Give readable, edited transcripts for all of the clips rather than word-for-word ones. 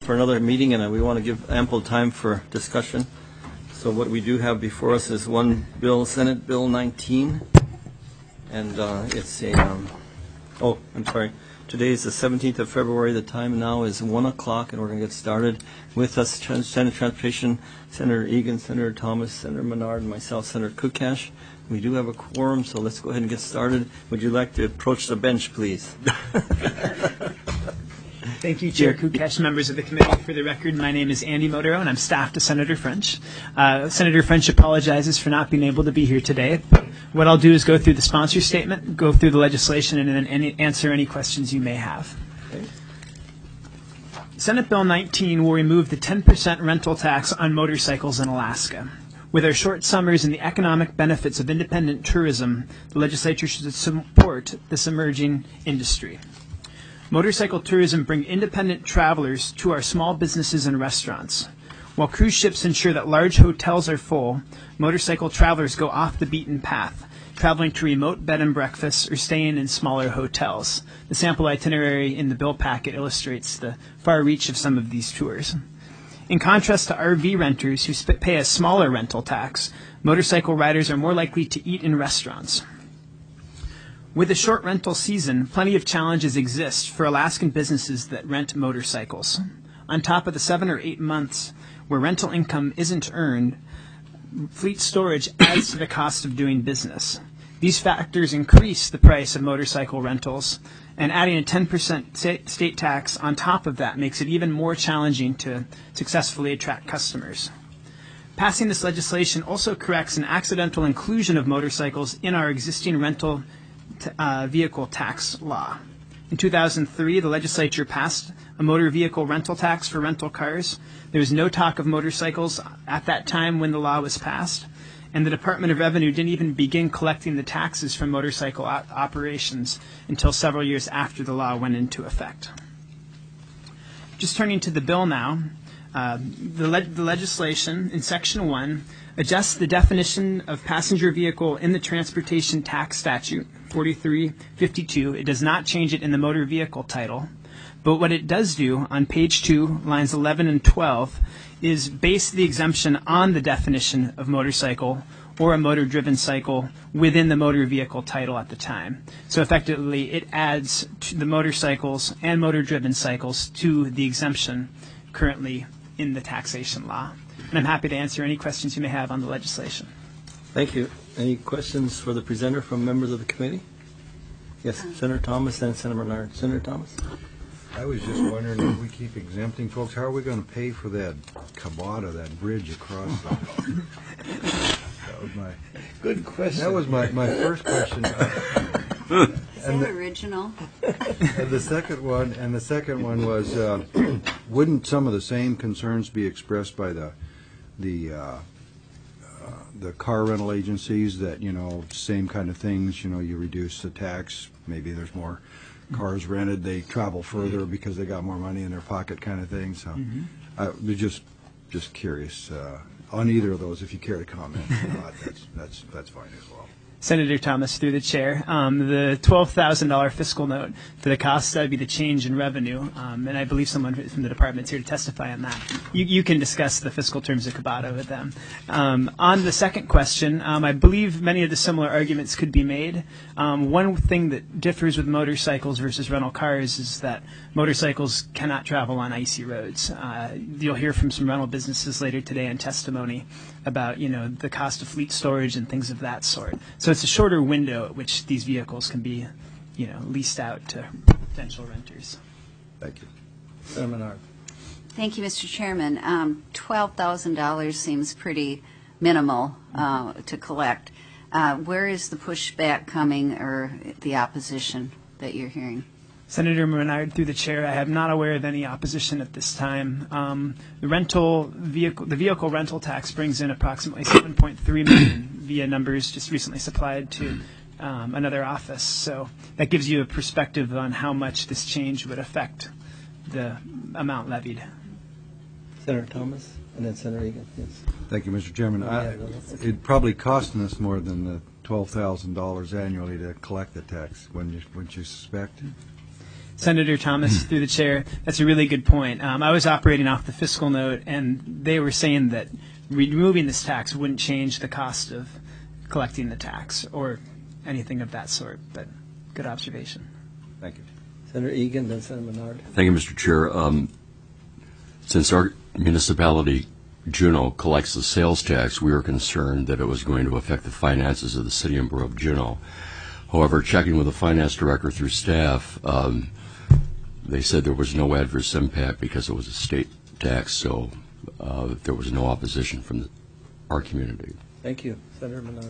for another meeting, and we want to give ample time for discussion. So what we do have before us is one bill, Senate Bill 19, and it's a, I'm sorry, today is the 17th of February. The time now is 1 o'clock, and we're going to get started. With us, Senate Transportation, Senator Egan, Senator Thomas, Senator Menard, and myself, Senator Kukash. We do have a quorum, so let's go ahead and get started. Would you like to approach the bench, please? Thank you, Chair Kukash, members of the committee. For the record, my name is Andy Modero, and I'm staff to Senator French. Senator French apologizes for not being able to be here today. What I'll do is go through the sponsor statement, go through the legislation, and then answer any questions you may have. Okay. Senate Bill 19 will remove the 10% rental tax on motorcycles in Alaska. With our short summers and the economic benefits of independent tourism, the legislature should support this emerging industry. Motorcycle tourism brings independent travelers to our small businesses and restaurants. While cruise ships ensure that large hotels are full, motorcycle travelers go off the beaten path, traveling to remote bed and breakfasts or staying in smaller hotels. The sample itinerary in the bill packet illustrates the far reach of some of these tours. In contrast to RV renters who pay a smaller rental tax, motorcycle riders are more likely to eat in restaurants. With a short rental season, plenty of challenges exist for Alaskan businesses that rent motorcycles. On top of the 7 or 8 months where rental income isn't earned, fleet storage adds to the cost of doing business. These factors increase the price of motorcycle rentals, and adding a 10% state tax on top of that makes it even more challenging to successfully attract customers. Passing this legislation also corrects an accidental inclusion of motorcycles in our existing rental vehicle tax law. In 2003, the legislature passed a motor vehicle rental tax for rental cars. There was no talk of motorcycles at that time when the law was passed, and the Department of Revenue didn't even begin collecting the taxes from motorcycle operations until several years after the law went into effect. Just turning to the bill now, the legislation in Section 1 adjusts the definition of passenger vehicle in the Transportation Tax Statute 4352. It does not change it in the motor vehicle title. But what it does do on page 2, lines 11 and 12, is base the exemption on the definition of motorcycle or a motor-driven cycle within the motor vehicle title at the time. So effectively, it adds to the motorcycles and motor-driven cycles to the exemption currently in the taxation law. And I'm happy to answer any questions you may have on the legislation. Thank you. Any questions for the presenter from members of the committee? Yes, Senator Thomas and Senator Menard. Senator Thomas? I was just wondering, if we keep exempting folks, how are we going to pay for that Kabata, that bridge across? That was my good question. That was my first question. Is that original? And the second one was, wouldn't some of the same concerns be expressed by the car rental agencies that, same kind of things, you reduce the tax, maybe there's more cars rented, they travel further because they got more money in their pocket kind of thing. So I was just curious on either of those, if you care to comment. That's fine as well. Senator Thomas, through the chair, the $12,000 fiscal note for the cost, that would be the change in revenue, and I believe someone from the department is here to testify on that. You can discuss the fiscal terms of Kabata with them. On the second question, I believe many of the similar arguments could be made. One thing that differs with motorcycles versus rental cars is that motorcycles cannot travel on icy roads. You'll hear from some rental businesses later today in testimony about, the cost of fleet storage and things of that sort. So it's a shorter window at which these vehicles can be, leased out to potential renters. Thank you. Senator Menard. Thank you, Mr. Chairman. $12,000 seems pretty minimal to collect. Where is the pushback coming, or the opposition that you're hearing? Senator Menard, through the chair, I am not aware of any opposition at this time. The vehicle rental tax brings in approximately $7.3 million via numbers just recently supplied to another office. So that gives you a perspective on how much this change would affect the amount levied. Senator Thomas and then Senator Egan. Yes. Thank you, Mr. Chairman. It'd probably costing us more than the $12,000 annually to collect the tax, wouldn't you suspect? Senator Thomas, through the chair, that's a really good point. I was operating off the fiscal note, and they were saying that removing this tax wouldn't change the cost of collecting the tax or anything of that sort, but good observation. Thank you. Senator Egan, then Senator Menard. Thank you, Mr. Chair. Since our municipality, Juneau, collects the sales tax, we were concerned that it was going to affect the finances of the city and borough of Juneau. However, checking with the finance director through staff, they said there was no adverse impact because it was a state tax, so there was no opposition from our community. Thank you. Senator Menard.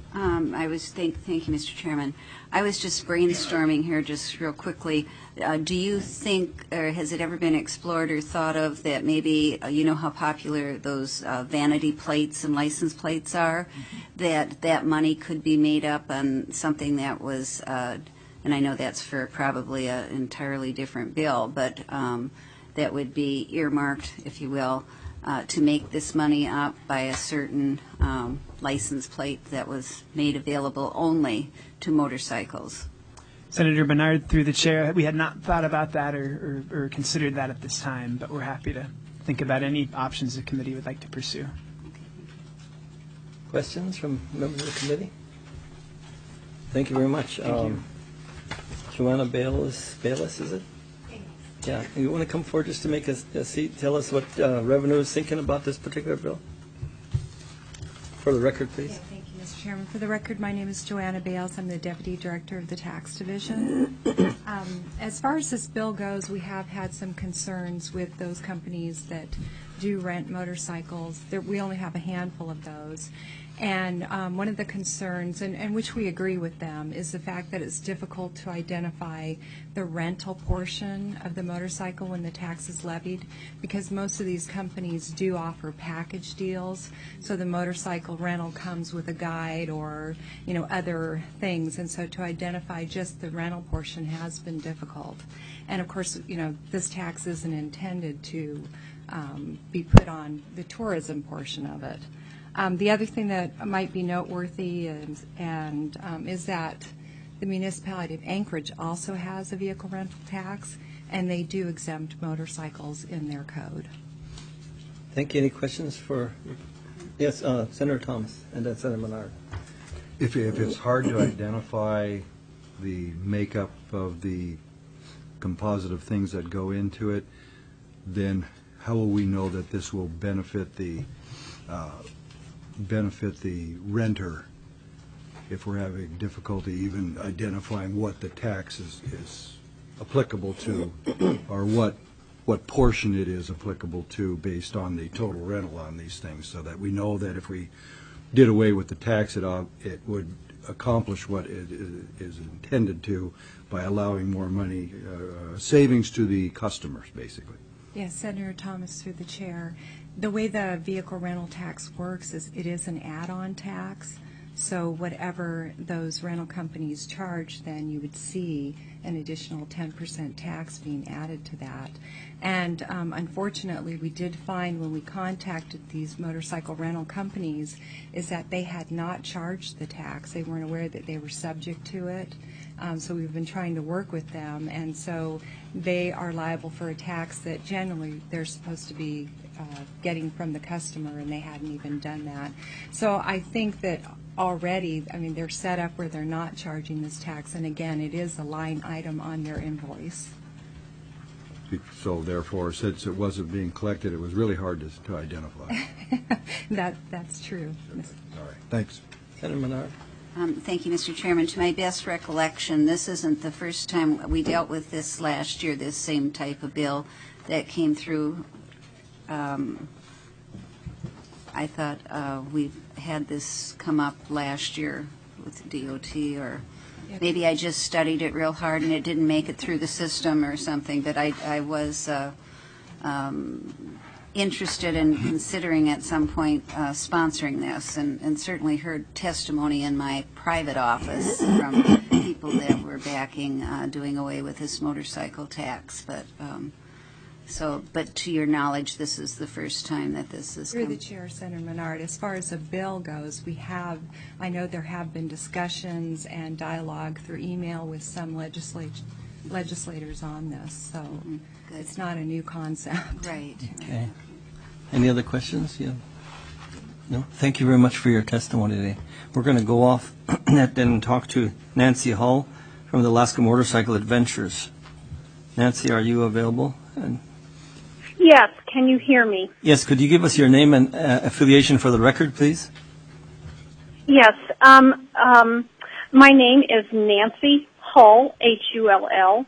Thank you, Mr. Chairman. I was just brainstorming here just real quickly. Do you think, or has it ever been explored or thought of that maybe, you know how popular those vanity plates and license plates are, that money could be made up on something that was, and I know that's for probably an entirely different bill, but that would be earmarked, if you will, to make this money up by a certain license plate that was made available only to motorcycles. Senator Bernard, through the chair, we had not thought about that or considered that at this time, but we're happy to think about any options the committee would like to pursue. Questions from members of the committee? Thank you very much. Joanna Bayless, is it? Yeah, you want to come forward just to make a seat? Tell us what revenue is thinking about this particular bill? For the record, please. Okay, thank you, Mr. Chairman. For the record, my name is Joanna Bales. I'm the Deputy Director of the Tax Division. As far as this bill goes, we have had some concerns with those companies that do rent motorcycles. We only have a handful of those. And one of the concerns, and which we agree with them, is the fact that it's difficult to identify the rental portion of the motorcycle when the tax is levied, because most of these companies do offer package deals. So the motorcycle rental comes with a guide or, you know, other things. And so to identify just the rental portion has been difficult. And of course, you know, this tax isn't intended to be put on the tourism portion of it. The other thing that might be noteworthy is that the municipality of Anchorage also has a vehicle rental tax, and they do exempt motorcycles in their code. Thank you. Any questions for, yes, Senator Thomas and then Senator Menard. If it's hard to identify the makeup of the composite of things that go into it, then how will we know that this will benefit the renter if we're having difficulty even identifying what the tax is applicable to, or what portion it is applicable to based on the total rental on these things, so that we know that if we did away with the tax, it would accomplish what it is intended to by allowing more money, savings to the customers, basically. Yes, Senator Thomas, through the chair. The way the vehicle rental tax works is it is an add-on tax. So whatever those rental companies charge, then you would see an additional 10% tax being added to that. And unfortunately, we did find when we contacted these motorcycle rental companies is that they had not charged the tax. They weren't aware that they were subject to it. So we've been trying to work with them, and so they are liable for a tax that generally they're supposed to be getting from the customer, and they hadn't even done that. So I think that already, I mean, they're set up where they're not charging this tax, and again, it is a line item on their invoice. So therefore, since it wasn't being collected, it was really hard to identify. That's true. All right, thanks. Senator Menard. Thank you, Mr. Chairman. To my best recollection, this isn't the first time we dealt with this last year, this same type of bill that came through. I thought we've had this come up last year with DOT, or maybe I just studied it real hard and it didn't make it through the system or something, but I was interested in considering at some point sponsoring this, and certainly heard testimony in my private office from people that were backing doing away with this motorcycle tax. But to your knowledge, this is the first time that this is Through the chair, Senator Menard, as far as the bill goes, I know there have been discussions and dialogue through email with some legislators on this, so Good. it's not a new concept. Right. Okay. Any other questions? Yeah. No? Thank you very much for your testimony today. We're going to go off and talk to Nancy Hull from the Alaska Motorcycle Adventures. Nancy, are you available? Yes, can you hear me? Yes, could you give us your name and affiliation for the record, please? Yes, my name is Nancy Hull, Hull.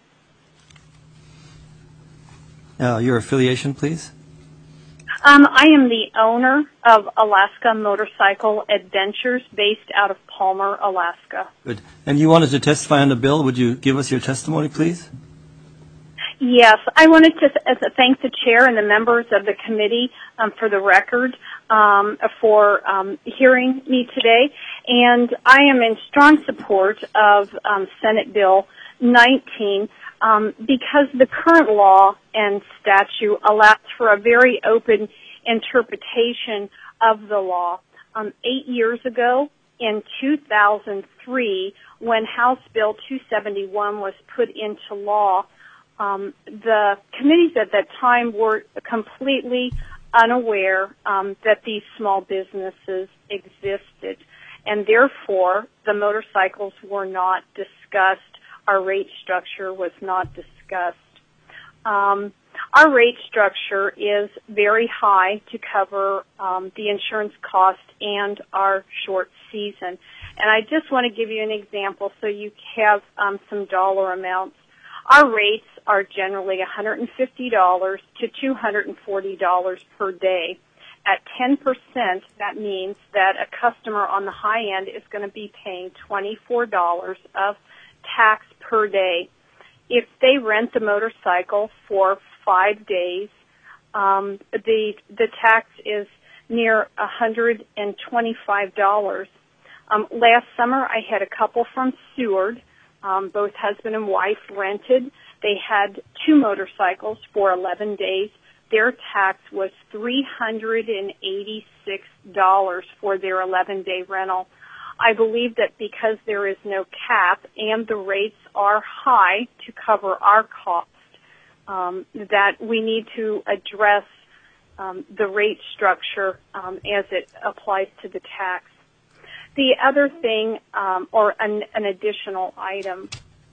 Your affiliation, please? I am the owner of Alaska Motorcycle Adventures based out of Palmer, Alaska. Good. And you wanted to testify on the bill. Would you give us your testimony, please? Yes, I wanted to thank the chair and the members of the committee for the record for hearing me today. And I am in strong support of Senate Bill 19 because the current law and statute allows for a very open interpretation of the law. 8 years ago, in 2003, when House Bill 271 was put into law, the committees at that time were completely unaware that these small businesses existed, and therefore the motorcycles were not discussed. Our rate structure was not discussed. Our rate structure is very high to cover the insurance cost and our short season. And I just want to give you an example so you have some dollar amounts. Our rates are generally $150 to $240 per day. At 10%, that means that a customer on the high end is going to be paying $24 of tax per day. If they rent the motorcycle for 5 days, the tax is near $125. Last summer, I had a couple from Seward. Both husband and wife rented. They had 2 motorcycles for 11 days. Their tax was $386 for their 11-day rental. I believe that because there is no cap and the rates are high to cover our cost, that we need to address the rate structure as it applies to the tax. The other thing, or an additional item,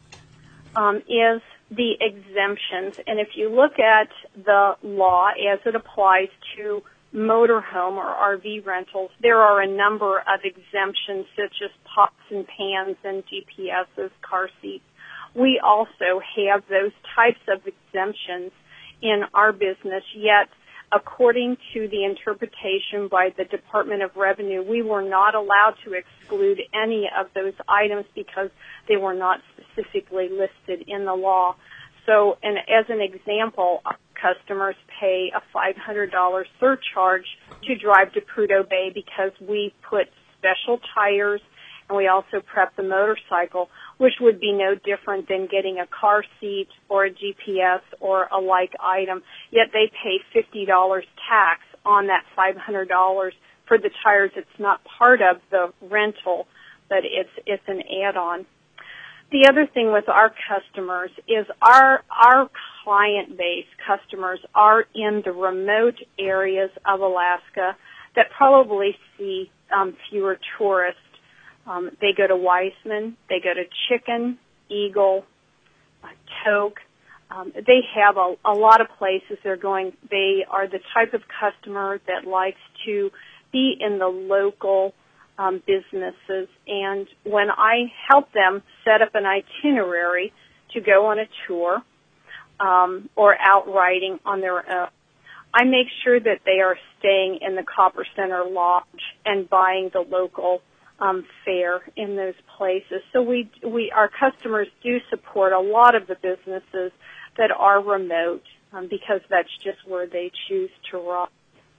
is the exemptions. And if you look at the law as it applies to motorhome or RV rentals, there are a number of exemptions such as pots and pans and GPSs, car seats. We also have those types of exemptions in our business, yet according to the interpretation by the Department of Revenue, we were not allowed to exclude any of those items because they were not specifically listed in the law. So, and as an example, our customers pay a $500 surcharge to drive to Prudhoe Bay because we put special tires and we also prep the motorcycle, which would be no different than getting a car seat or a GPS or a like item, yet they pay $50 tax on that $500 for the tires. It's not part of the rental, but it's an add-on. The other thing with our customers is our client base customers are in the remote areas of Alaska that probably see fewer tourists. They go to Weissman, they go to Chicken, Eagle, Toke. They have a lot of places they're going. They are the type of customer that likes to be in the local businesses. And when I help them set up an itinerary to go on a tour or out riding on their own, I make sure that they are staying in the Copper Center Lodge and buying the local fare in those places. So our customers do support a lot of the businesses that are remote because that's just where they choose to ride.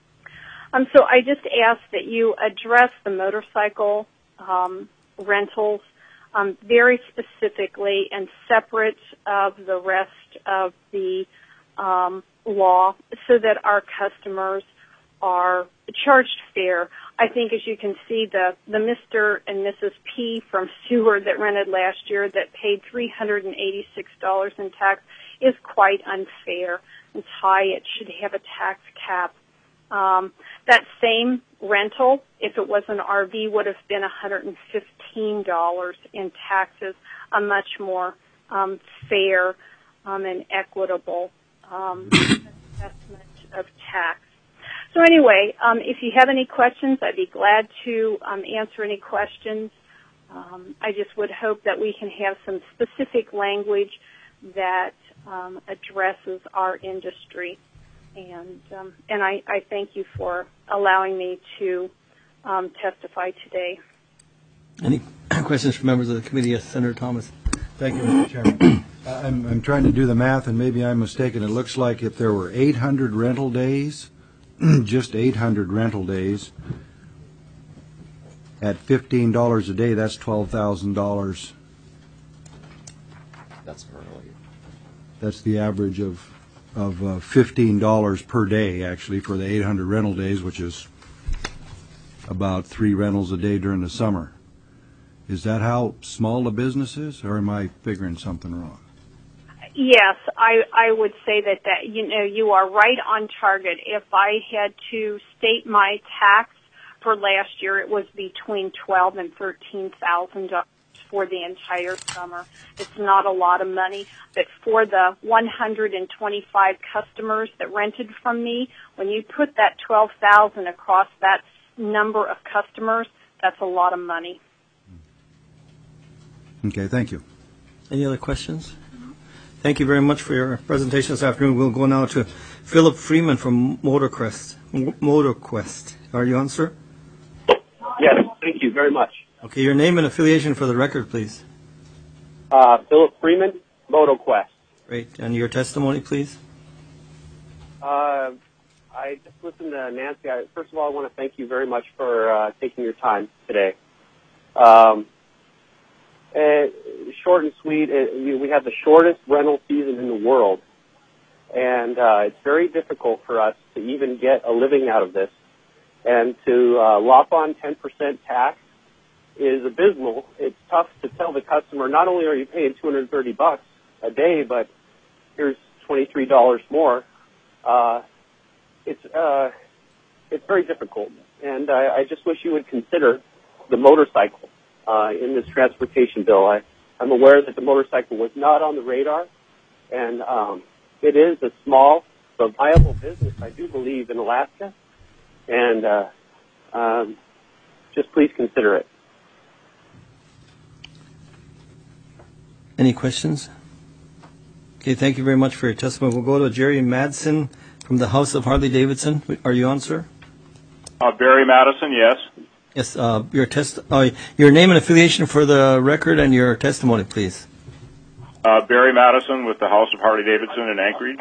So I just ask that you address the motorcycle rentals very specifically and separate of the rest of the law so that our customers are charged fair. I think, as you can see, the Mr. and Mrs. P from Seward that rented last year that paid $386 in tax is quite unfair. It's high. It should have a tax cap. That same rental, if it was an RV, would have been $115 in taxes, a much more fair and equitable assessment of tax. So anyway, if you have any questions, I'd be glad to answer any questions. I just would hope that we can have some specific language that addresses our industry. And I thank you for allowing me to testify today. Any questions from members of the committee? Yes, Senator Thomas. Thank you, Mr. Chairman. I'm trying to do the math, and maybe I'm mistaken. It looks like if there were 800 rental days, just 800 rental days, at $15 a day, that's $12,000. That's early. That's the average of $15 per day, actually, for the 800 rental days, which is about 3 rentals a day during the summer. Is that how small the business is, or am I figuring something wrong? Yes, I would say that you are right on target. If I had to state my tax for last year, it was between $12,000 and $13,000 for the entire summer. It's not a lot of money, but for the 125 customers that rented from me, when you put that $12,000 across that number of customers, that's a lot of money. Okay, thank you. Any other questions? Thank you very much for your presentation this afternoon. We'll go now to Philip Freeman from MotorQuest. Are you on, sir? Yes, thank you very much. Okay, your name and affiliation for the record, please. Philip Freeman, MotorQuest. Great. And your testimony, please. I just listened to Nancy. First of all, I want to thank you very much for taking your time today. Short and sweet, we have the shortest rental season in the world, and it's very difficult for us to even get a living out of this. And to lop on 10% tax is abysmal. It's tough to tell the customer, not only are you paying $230 a day, but here's $23 more. It's very difficult, and I just wish you would consider the motorcycle in this transportation bill. I'm aware that the motorcycle was not on the radar, and it is a small but viable business, I do believe, in Alaska, and just please consider it. Any questions? Okay, thank you very much for your testimony. We'll go to Jerry Madsen from the House of Harley-Davidson. Are you on, sir? Barry Madison, yes. Yes, your name and affiliation for the record and your testimony, please. Barry Madison with the House of Harley-Davidson in Anchorage.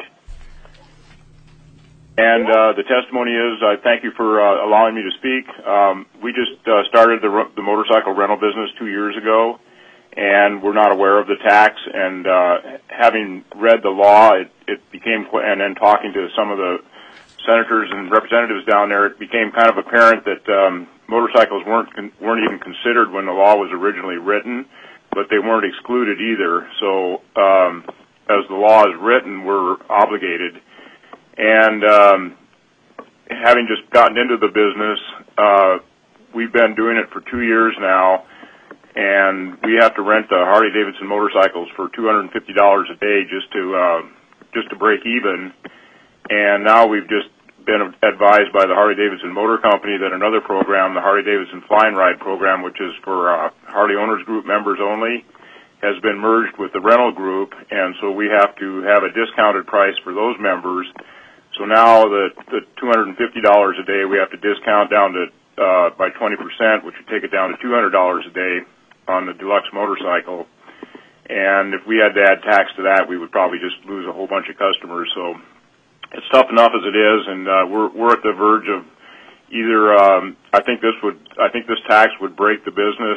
And the testimony is, I thank you for allowing me to speak. We just started the motorcycle rental business 2 years ago, and we're not aware of the tax. And having read the law, it became, and then talking to some of the senators and representatives down there, it became kind of apparent that motorcycles weren't even considered when the law was originally written, but they weren't excluded either. So as the law is written, we're obligated. And having just gotten into the business, we've been doing it for 2 years now, and we have to rent the Harley-Davidson motorcycles for $250 a day just to break even. And now we've just been advised by the Harley-Davidson Motor Company that another program, the Harley-Davidson Fly and Ride program, which is for Harley Owners Group members only, has been merged with the rental group, and so we have to have a discounted price for those members. So now the $250 a day we have to discount down to by 20%, which would take it down to $200 a day on the deluxe motorcycle. And if we had to add tax to that, we would probably just lose a whole bunch of customers. So it's tough enough as it is, and we're at the verge of either. I think this tax would break the business,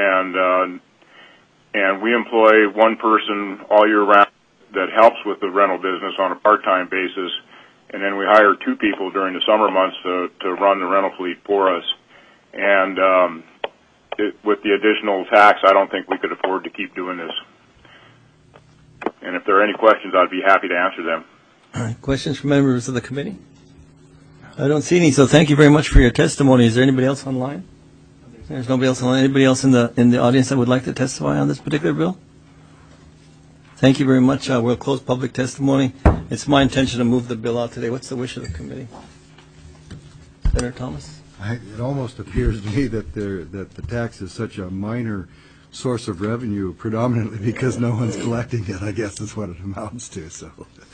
and we employ one person all year round that helps with the rental business on a part-time basis, and then we hire 2 people during the summer months to run the rental fleet for us. And with the additional tax, I don't think we could afford to keep doing this. And if there are any questions, I'd be happy to answer them. All right, questions from members of the committee? I don't see any, so thank you very much for your testimony. Is there anybody else online? There's nobody else online. Anybody else in the audience that would like to testify on this particular bill? Thank you very much. We'll close public testimony. It's my intention to move the bill out today. What's the wish of the committee? Senator Thomas? It almost appears to me that the tax is such a minor source of revenue, predominantly because no one's collecting it. I guess is what it amounts to. So,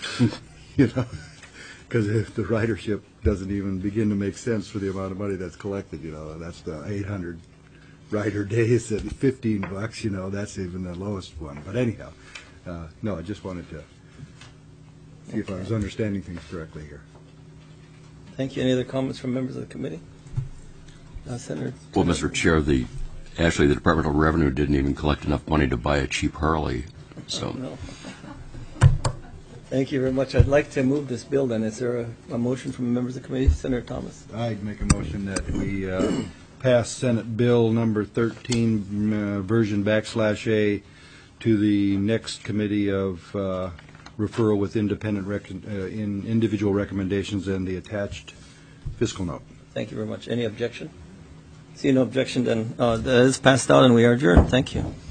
because if the ridership doesn't even begin to make sense for the amount of money that's collected, that's the 800 rider days at $15. That's even the lowest one. But anyhow, no, I just wanted to see if I was understanding things correctly here. Thank you. Any other comments from members of the committee? Senator? Well, Mr. Chair, actually the Department of Revenue didn't even collect enough money to buy a cheap Harley. So. No. Thank you very much. I'd like to move this bill then. Is there a motion from members of the committee? Senator Thomas? I'd make a motion that we pass Senate Bill number 13, version /A, to the next committee of referral with individual recommendations and the attached fiscal note. Thank you very much. Any objection? See no objection, then that is passed out and we are adjourned. Thank you.